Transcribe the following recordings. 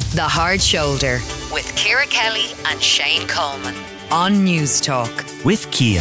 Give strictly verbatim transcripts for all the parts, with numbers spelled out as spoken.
The Hard Shoulder with Ciara Kelly and Shane Coleman on News Talk. With Kia.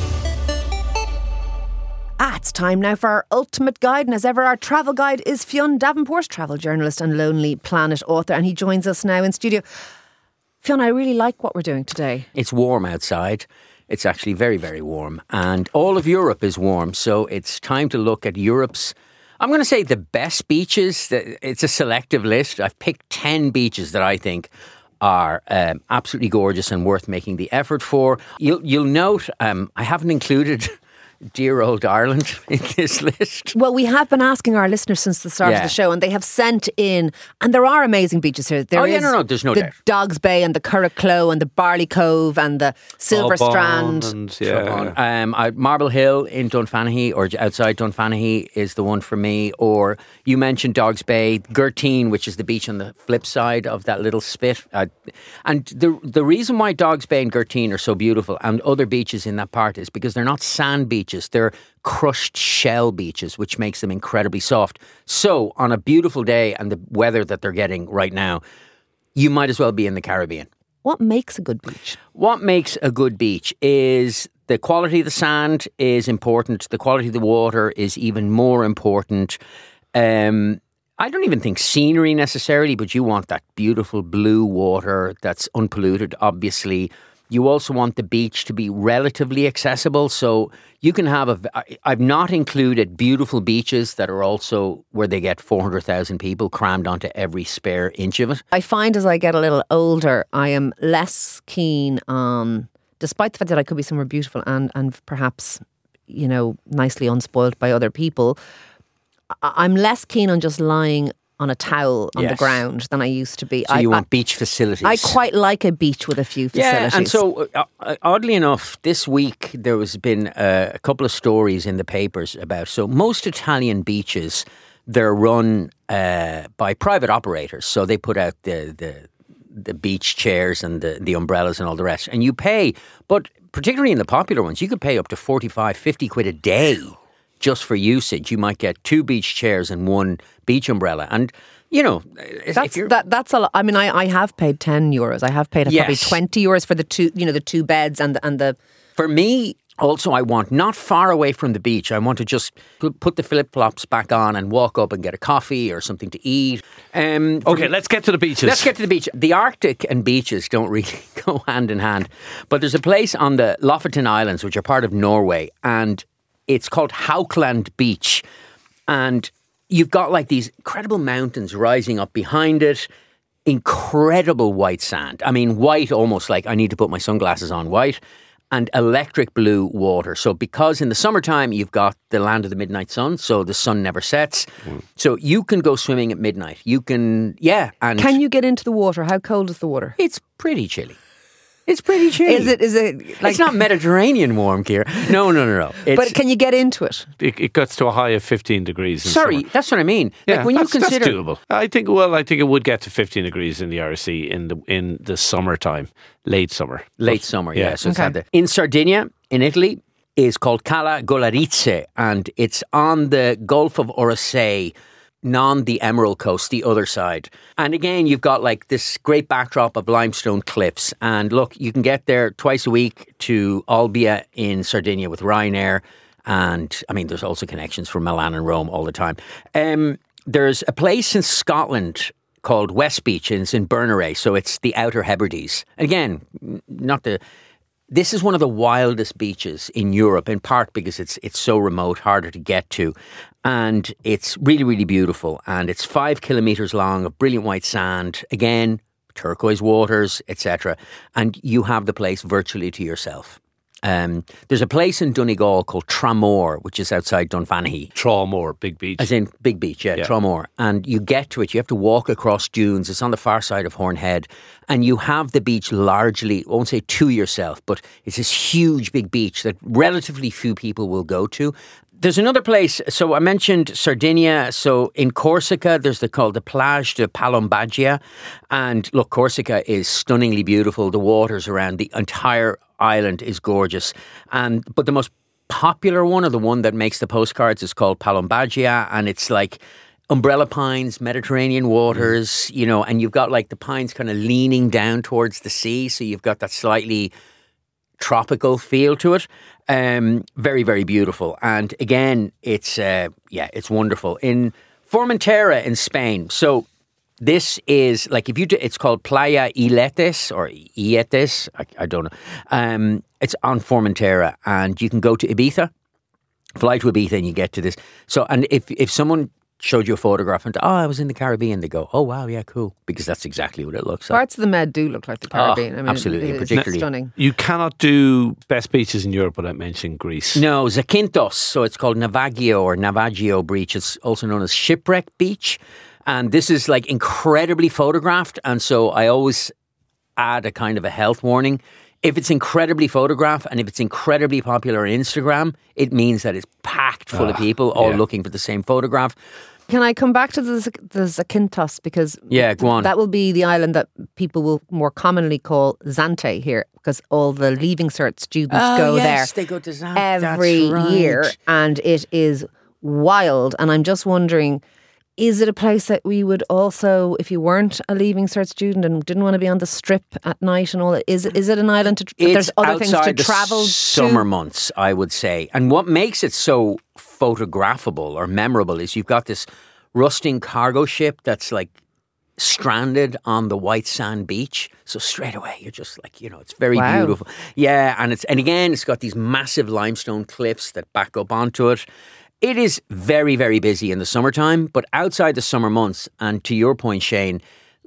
Ah, it's time now for our ultimate guide, and as ever our travel guide is Fionn Davenport, travel journalist and Lonely Planet author, and he joins us now in studio. Fionn, I really like what we're doing today. It's warm outside. It's actually very, very warm, and all of Europe is warm, so it's time to look at Europe's, I'm going to say, the best beaches. It's a selective list. I've picked ten beaches that I think are um, absolutely gorgeous and worth making the effort for. You'll, you'll note um, I haven't included dear old Ireland in this list. Well, we have been asking our listeners since the start Yeah. of the show, and they have sent in, and there are amazing beaches here. There Oh, yeah, is no, no, there's no the doubt. Dogs Bay and the Curracloe and the Barley Cove and the Silver Bobon Strand. and, yeah. Um, I, Marble Hill in Dunfanaghy, or outside Dunfanaghy, is the one for me. Or you mentioned Dogs Bay, Gurteen, which is the beach on the flip side of that little spit. Uh, and the the reason why Dogs Bay and Gurteen are so beautiful, and other beaches in that part, is because they're not sand beaches. They're crushed shell beaches, which makes them incredibly soft. So on a beautiful day and the weather that they're getting right now, you might as well be in the Caribbean. What makes a good beach? What makes a good beach is the quality of the sand is important. The quality of the water is even more important. Um, I don't even think scenery necessarily, but you want that beautiful blue water that's unpolluted, obviously. You also want the beach to be relatively accessible. So you can have a... I've not included beautiful beaches that are also where they get four hundred thousand people crammed onto every spare inch of it. I find as I get a little older, I am less keen on, despite the fact that I could be somewhere beautiful and, and perhaps, you know, nicely unspoiled by other people, I- I'm less keen on just lying on a towel on Yes. the ground than I used to be. So I, you I, want beach facilities. I quite like a beach with a few facilities. Yeah, and so uh, oddly enough, this week there has been uh, a couple of stories in the papers about, so most Italian beaches, they're run uh, by private operators. So they put out the the, the beach chairs and the, the umbrellas and all the rest. And you pay, but particularly in the popular ones, you could pay up to forty-five, fifty quid a day just for usage. You might get two beach chairs and one beach umbrella. And, you know, if That's you're... that. That's a lot. I mean, I, I have paid ten euros. I have paid probably Yes. twenty euros for the two. You know, the two beds and the, and the. For me, also, I want not far away from the beach. I want to just put put the flip-flops back on and walk up and get a coffee or something to eat. Um, for- Okay, let's get to the beaches. Let's get to the beach. The Arctic and beaches don't really go hand in hand. But there's a place on the Lofoten Islands, which are part of Norway, and it's called Haukeland Beach. And you've got like these incredible mountains rising up behind it. Incredible white sand. I mean, white, almost like I need to put my sunglasses on white. And electric blue water. So because in the summertime you've got the land of the midnight sun, so the sun never sets. Mm. So you can go swimming at midnight. You can, yeah. And Can you get into the water? How cold is the water? it's pretty chilly. It's pretty chilly. Is it? Is it? Like, It's not Mediterranean warm, Ciara. No, no, no, no. It's, but can you get into it? It, it gets to a high of fifteen degrees in sorry, summer. that's what I mean. Yeah, like when that's, you consider, that's doable. I think. Well, I think it would get to fifteen degrees in the R S C in the in the summertime, late summer, late But, summer, yeah. So it's Okay. not there. In Sardinia, in Italy, is called Cala Golaritze, and it's on the Gulf of Orosei, non the Emerald Coast, the other side. And again, you've got like this great backdrop of limestone cliffs. And look, you can get there twice a week to Olbia in Sardinia with Ryanair. And I mean, there's also connections from Milan and Rome all the time. Um, there's a place in Scotland called West Beach, and it's in Berneray. So it's the Outer Hebrides. Again, n- not the... This is one of the wildest beaches in Europe, in part because it's it's so remote, harder to get to. And it's really, really beautiful. And it's five kilometres long of brilliant white sand. Again, turquoise waters, et cetera. And you have the place virtually to yourself. Um, there's a place in Donegal called Tramore, which is outside Dunfanaghy. Tramore, big beach. As in Big Beach, yeah, Yeah. Tramore. And you get to it, you have to walk across dunes. It's on the far side of Hornhead. And you have the beach largely, I won't say to yourself, but it's this huge big beach that relatively few people will go to. There's another place, so I mentioned Sardinia, so in Corsica there's the called the Plage de Palombagia, and look, Corsica is stunningly beautiful, the waters around the entire island is gorgeous, and but the most popular one, or the one that makes the postcards, is called Palombagia, and it's like umbrella pines, Mediterranean waters, mm. you know, and you've got like the pines kind of leaning down towards the sea. So you've got that slightly tropical feel to it. Um, very, very beautiful. And again, it's, uh, yeah, it's wonderful. In Formentera in Spain. So this is like, if you do, it's called Playa Iletes or Ietes. I, I don't know. Um, it's on Formentera, and you can go to Ibiza, fly to Ibiza, and you get to this. So, and if, if someone showed you a photograph and, oh, I was in the Caribbean, they go, oh, wow, yeah, cool. Because that's exactly what it looks like. Parts of the Med do look like the Caribbean. Oh, I mean, absolutely, it, particularly. Stunning. You cannot do best beaches in Europe without mentioning Greece. No, Zakynthos. So it's called Navaggio or Navaggio Beach. It's also known as Shipwreck Beach. And this is like incredibly photographed. And so I always add a kind of a health warning. If it's incredibly photographed and if it's incredibly popular on Instagram, it means that it's packed full ah, of people all yeah. looking for the same photograph. Can I come back to the, the Zakynthos? Because yeah, go on. That will be the island that people will more commonly call Zante here, because all the Leaving Cert students oh, go yes, there they go to Zante. every That's right. year, and it is wild. And I'm just wondering, is it a place that we would also, if you weren't a Leaving Cert student and didn't want to be on the strip at night and all that, is, is it an island to, it's there's other things to travel to? Summer to? months, I would say. And what makes it so photographable or memorable is you've got this rusting cargo ship that's like stranded on the white sand beach. So straight away, you're just like, you know, it's very wow. beautiful. Yeah, and it's and again, it's got these massive limestone cliffs that back up onto it. It is very, very busy in the summertime, but outside the summer months, and to your point, Shane,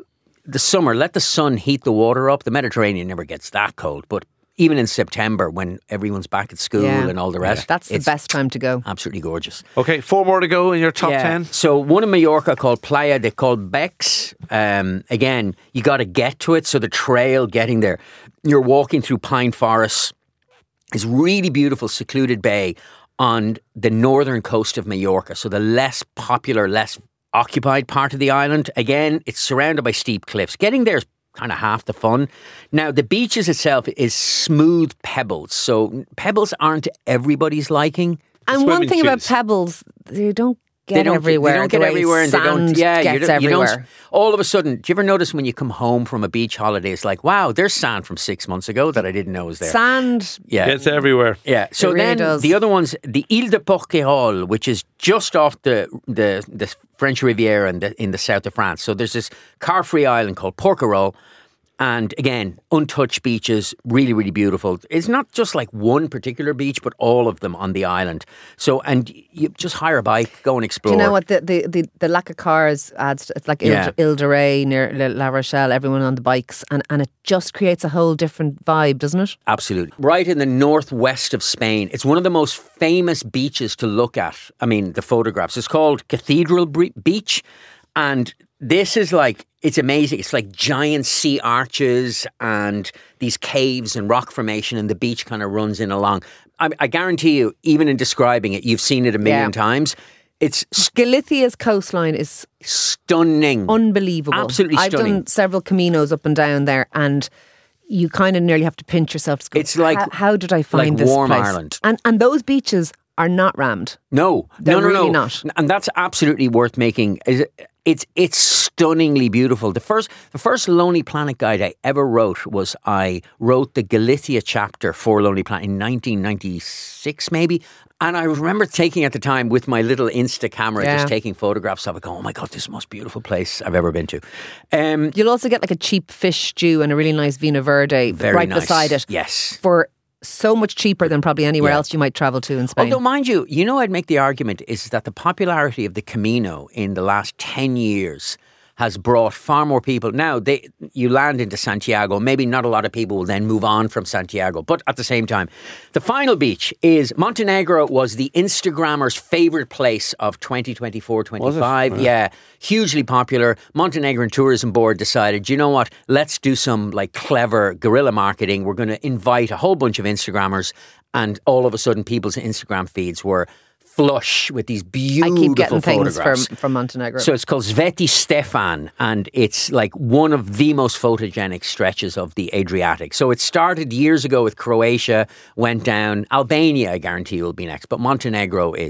the summer, let the sun heat the water up. The Mediterranean never gets that cold, but even in September when everyone's back at school yeah. and all the rest. That's the best time to go. Absolutely gorgeous. Okay, four more to go in your top yeah. ten. So one in Mallorca called Playa de Colbex. Um, again, you got to get to it. So the trail getting there, you're walking through pine forests. It's really beautiful, secluded bay on the northern coast of Mallorca. So the less popular, less occupied part of the island. Again, it's surrounded by steep cliffs. Getting there is kind of half the fun. Now, the beaches itself is smooth pebbles. So pebbles aren't everybody's liking. And one thing about pebbles, they don't get they don't, everywhere. They don't get the everywhere, and they don't. Yeah, gets you don't, everywhere. You don't, all of a sudden, do you ever notice when you come home from a beach holiday, it's like, wow, there's sand from six months ago that I didn't know was there. Sand, yeah, gets everywhere. Yeah. So really then does. the other one's the Ile de Porquerolles, which is just off the the the French Riviera in the in the south of France. So there's this car-free island called Porquerolles. And again, untouched beaches, really, really beautiful. It's not just like one particular beach, but all of them on the island. So, and you just hire a bike, go and explore. Do you know what? The the, the, the lack of cars adds to, it's like Yeah. Ile de Ré near La Rochelle, everyone on the bikes, and, and it just creates a whole different vibe, doesn't it? Absolutely. Right in the northwest of Spain. It's one of the most famous beaches to look at. I mean, the photographs. It's called Cathedral Beach. And this is like, it's amazing. It's like giant sea arches and these caves and rock formation, and the beach kind of runs in along. I, I guarantee you, even in describing it, you've seen it a million Yeah. times. It's Galicia's coastline is stunning. unbelievable. Absolutely I've stunning. done several Caminos up and down there, and you kind of nearly have to pinch yourself to go, It's like- how, how did I find like this warm place? Ireland. And and those beaches are not rammed. No, They're no, no, really no. not. And that's absolutely worth making. Is it- It's it's stunningly beautiful. The first the first Lonely Planet guide I ever wrote was I wrote the Galicia chapter for Lonely Planet in nineteen ninety-six, maybe. And I remember taking at the time with my little Insta camera, Yeah. just taking photographs of it, going, oh my God, this is the most beautiful place I've ever been to. Um, You'll also get like a cheap fish stew and a really nice Vino Verde very right nice. beside it Yes. for so much cheaper than probably anywhere Yeah. else you might travel to in Spain. Although, mind you, you know, I'd make the argument is that the popularity of the Camino in the last ten years has brought far more people. Now, they you land into Santiago. Maybe not a lot of people will then move on from Santiago. But at the same time, the final beach is Montenegro was the Instagrammer's favourite place of twenty twenty-four twenty-five. Was it? Yeah, hugely popular. Montenegrin Tourism Board decided, you know what, let's do some like clever guerrilla marketing. We're going to invite a whole bunch of Instagrammers, and all of a sudden people's Instagram feeds were flush with these beautiful I keep getting things photographs. from, from Montenegro. So it's called Sveti Stefan, and it's like one of the most photogenic stretches of the Adriatic. So it started years ago with Croatia, went down. Albania, I guarantee you, will be next. But Montenegro is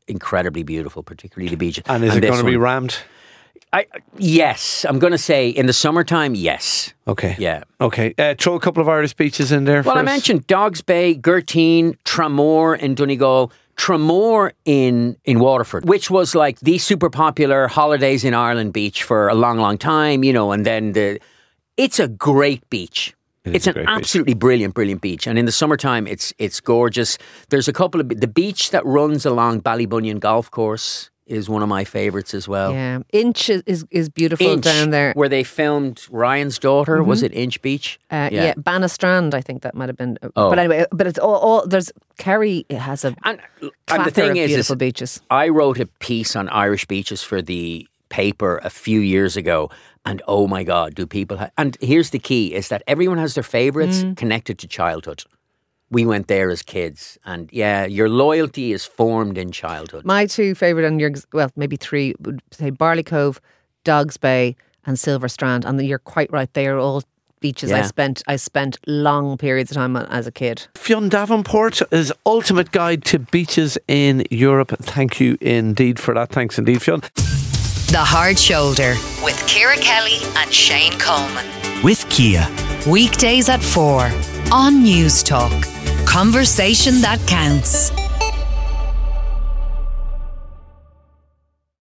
incredibly beautiful, particularly the beaches. And is and it this going to be one- rammed? I, yes, I'm going to say in the summertime, yes. Okay. Yeah. Okay. Uh, throw a couple of Irish beaches in there. Well, for I us. mentioned Dogs Bay, Gertine, Tramore in Donegal, Tramore in, in Waterford, which was like the super popular holidays in Ireland beach for a long, long time, you know, and then the, it's a great beach. It is It's a an great beach. absolutely brilliant, brilliant beach. And in the summertime, it's it's gorgeous. There's a couple of, the beach that runs along Ballybunion Golf Course is one of my favourites as well. Yeah, Inch is, is, is beautiful Inch, down there. where they filmed Ryan's daughter, was it Inch Beach? Uh, yeah. Bannistrand, I think that might have been. Oh. But anyway, but it's all, all there's Kerry has a And, and clatter the thing of is, beautiful is, beaches. I wrote a piece on Irish beaches for the paper a few years ago, and oh my God, do people ha- and here's the key, is that everyone has their favourites Mm. connected to childhood. We went there as kids, and yeah, your loyalty is formed in childhood. My two favourite, and your well, maybe three, would say Barley Cove, Dogs Bay, and Silver Strand. And you're quite right; they are all beaches I Yeah. spent. I spent long periods of time on as a kid. Fionn Davenport is ultimate guide to beaches in Europe. Thank you indeed for that. Thanks indeed, Fionn. The Hard Shoulder with Ciara Kelly and Shane Coleman. With Kia. Weekdays at four on News Talk. Conversation that counts.